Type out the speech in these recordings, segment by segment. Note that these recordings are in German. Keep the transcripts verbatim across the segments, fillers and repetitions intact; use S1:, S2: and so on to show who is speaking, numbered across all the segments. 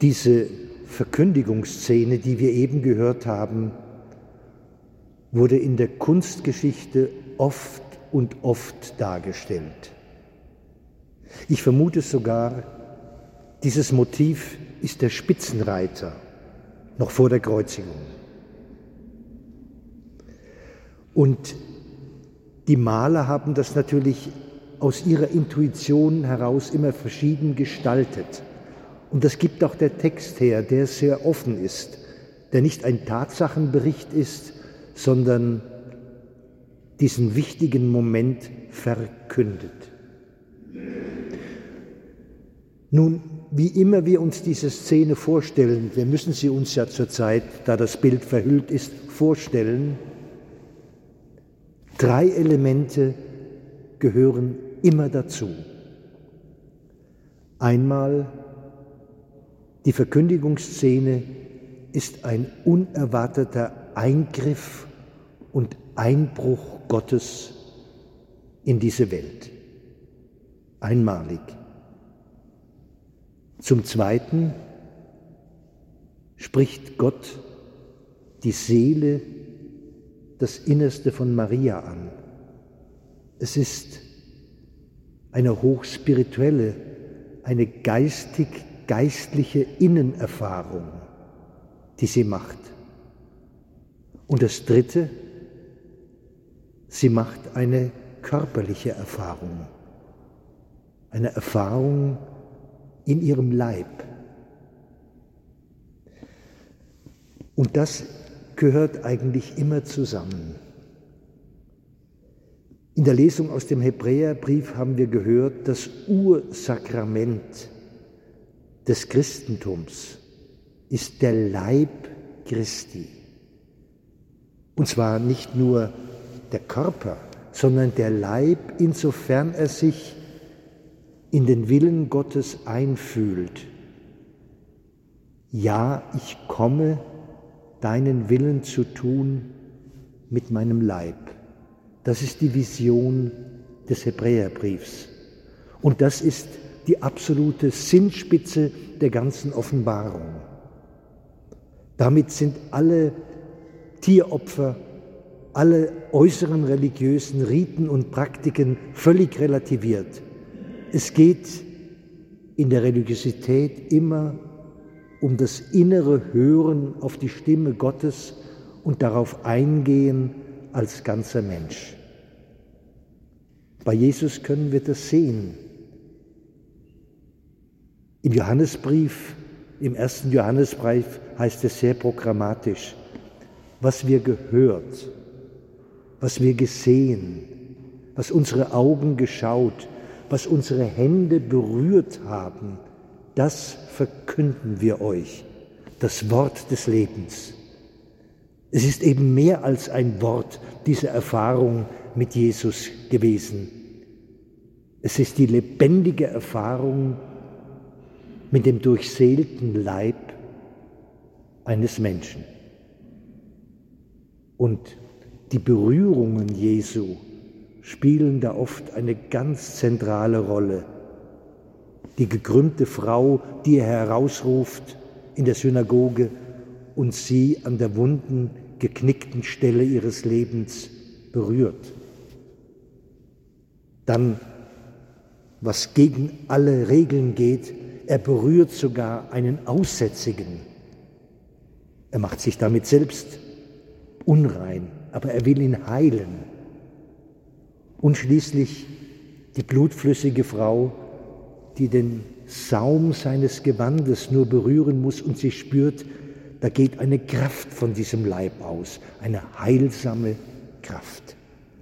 S1: Diese Verkündigungsszene, die wir eben gehört haben, wurde in der Kunstgeschichte oft und oft dargestellt. Ich vermute sogar, dieses Motiv ist der Spitzenreiter noch vor der Kreuzigung. Und die Maler haben das natürlich aus ihrer Intuition heraus immer verschieden gestaltet. Und das gibt auch der Text her, der sehr offen ist, der nicht ein Tatsachenbericht ist, sondern diesen wichtigen Moment verkündet. Nun, wie immer wir uns diese Szene vorstellen, wir müssen sie uns ja zurzeit, da das Bild verhüllt ist, vorstellen, drei Elemente gehören immer dazu. Einmal, die Verkündigungsszene ist ein unerwarteter Eingriff und Einbruch Gottes in diese Welt. Einmalig. Zum Zweiten spricht Gott die Seele, das Innerste von Maria an. Es ist eine hochspirituelle, eine geistig-geistliche Innenerfahrung, die sie macht. Und das Dritte, sie macht eine körperliche Erfahrung, eine Erfahrung in ihrem Leib. Und das gehört eigentlich immer zusammen. In der Lesung aus dem Hebräerbrief haben wir gehört, das Ursakrament des Christentums ist der Leib Christi. Und zwar nicht nur der Körper, sondern der Leib, insofern er sich in den Willen Gottes einfühlt. Ja, ich komme, deinen Willen zu tun mit meinem Leib. Das ist die Vision des Hebräerbriefs. Und das ist die absolute Sinnspitze der ganzen Offenbarung. Damit sind alle Tieropfer, alle äußeren religiösen Riten und Praktiken völlig relativiert. Es geht in der Religiosität immer um das innere Hören auf die Stimme Gottes und darauf eingehen als ganzer Mensch. Bei Jesus können wir das sehen. Im Johannesbrief, im ersten Johannesbrief heißt es sehr programmatisch, was wir gehört, was wir gesehen, was unsere Augen geschaut, was unsere Hände berührt haben, das verkünden wir euch, das Wort des Lebens. Es ist eben mehr als ein Wort, diese Erfahrung mit Jesus gewesen. Es ist die lebendige Erfahrung mit dem durchseelten Leib eines Menschen. Und die Berührungen Jesu spielen da oft eine ganz zentrale Rolle. Die gekrümmte Frau, die er herausruft in der Synagoge und sie an der wunden, geknickten Stelle ihres Lebens berührt. Dann, was gegen alle Regeln geht, er berührt sogar einen Aussätzigen. Er macht sich damit selbst unrein, aber er will ihn heilen. Und schließlich die blutflüssige Frau, die den Saum seines Gewandes nur berühren muss und sie spürt, da geht eine Kraft von diesem Leib aus, eine heilsame Kraft.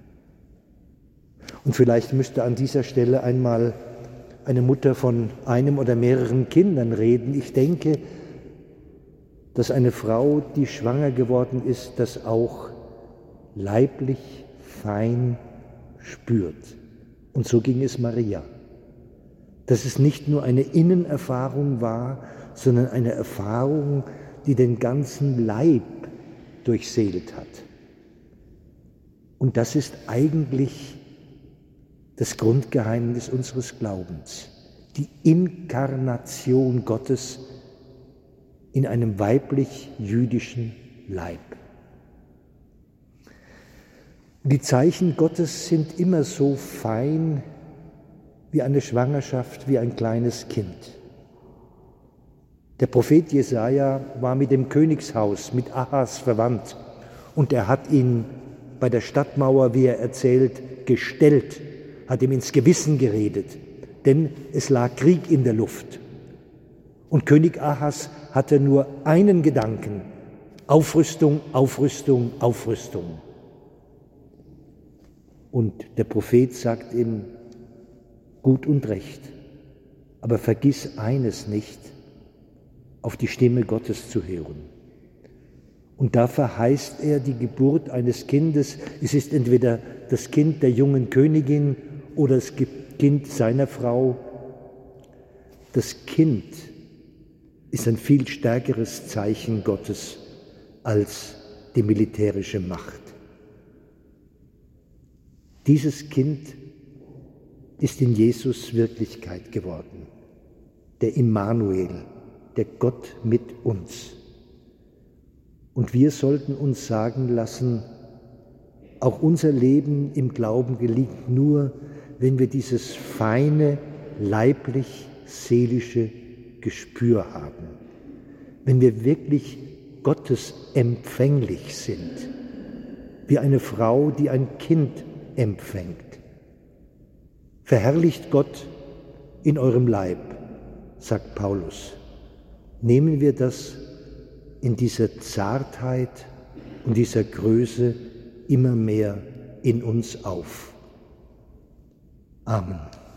S1: Und vielleicht müsste an dieser Stelle einmal eine Mutter von einem oder mehreren Kindern reden. Ich denke, dass eine Frau, die schwanger geworden ist, das auch leiblich fein spürt. Und so ging es Maria. Dass es nicht nur eine Innenerfahrung war, sondern eine Erfahrung, die den ganzen Leib durchseelt hat. Und das ist eigentlich das Grundgeheimnis unseres Glaubens, die Inkarnation Gottes in einem weiblich-jüdischen Leib. Die Zeichen Gottes sind immer so fein wie eine Schwangerschaft, wie ein kleines Kind. Der Prophet Jesaja war mit dem Königshaus, mit Ahas verwandt, und er hat ihn bei der Stadtmauer, wie er erzählt, gestellt, hat ihm ins Gewissen geredet, denn es lag Krieg in der Luft. Und König Ahas hatte nur einen Gedanken: Aufrüstung, Aufrüstung, Aufrüstung. Und der Prophet sagt ihm: Gut und recht, aber vergiss eines nicht, auf die Stimme Gottes zu hören. Und da verheißt er die Geburt eines Kindes. Es ist entweder das Kind der jungen Königin oder das Kind seiner Frau. Das Kind ist ein viel stärkeres Zeichen Gottes als die militärische Macht. Dieses Kind ist in Jesus Wirklichkeit geworden, der Immanuel, der Gott mit uns. Und wir sollten uns sagen lassen, auch unser Leben im Glauben gelingt nur, wenn wir dieses feine, leiblich-seelische Gespür haben, wenn wir wirklich Gottes empfänglich sind, wie eine Frau, die ein Kind empfängt. Verherrlicht Gott in eurem Leib, sagt Paulus. Nehmen wir das in dieser Zartheit und dieser Größe immer mehr in uns auf. Amen.